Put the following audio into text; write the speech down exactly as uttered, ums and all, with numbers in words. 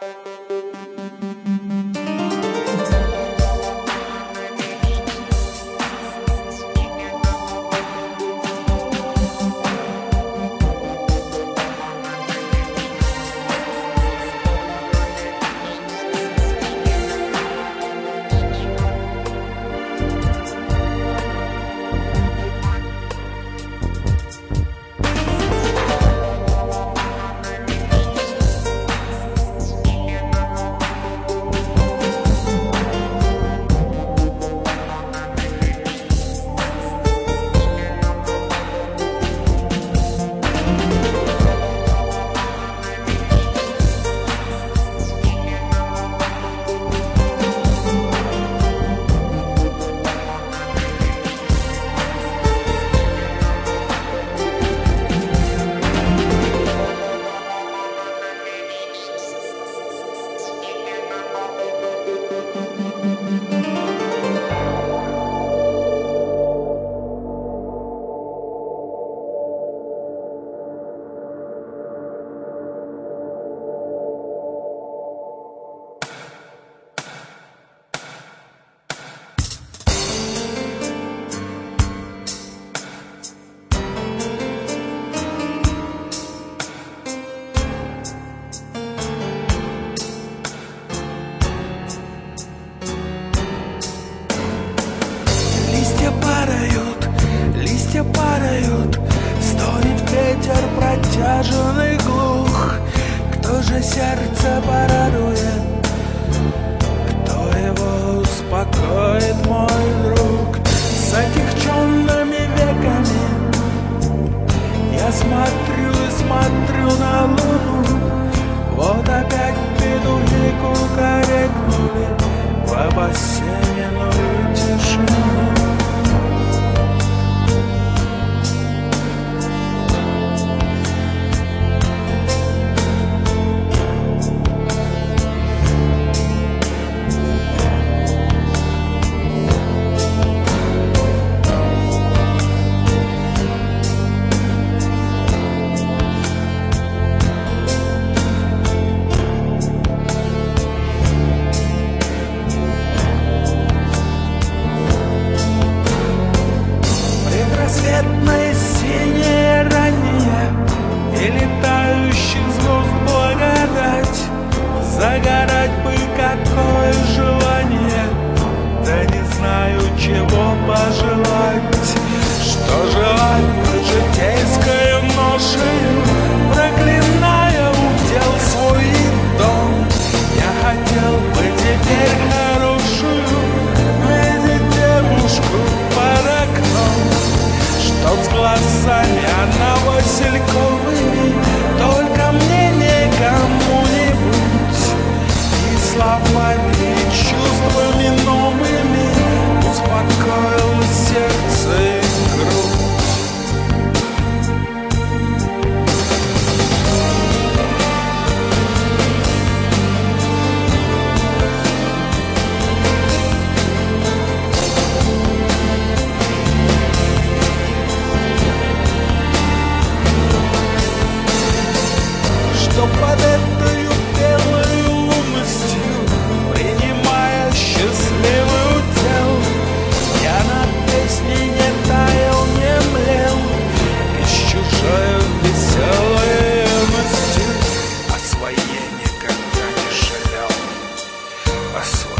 Листья падают, стонет ветер протяжный глух. Кто же сердце порадует, кто его успокоит, мой друг? С отягченными веками я смотрю и смотрю на луну. Вот опять петухи кукарекнули в обосененную тишину. Предрассветное синее раннее и летающих звезд благодать. Загорать бы какое желание, да не знаю, чего пожелать. Что желать житейскою ношею, проклиная удел свой дом. Я хотел бы теперь хорошую видеть девушку под окном, чтоб с глазами она васильковыми только мне никому-нибудь, и словами, и чувствами новыми успокоил сердце и грудь. Что под этой белой лунностью, принимая счастливый удел, я над песней не таял, не млел, и с чужой веселой юностью о своей никогда не жалел, о своей.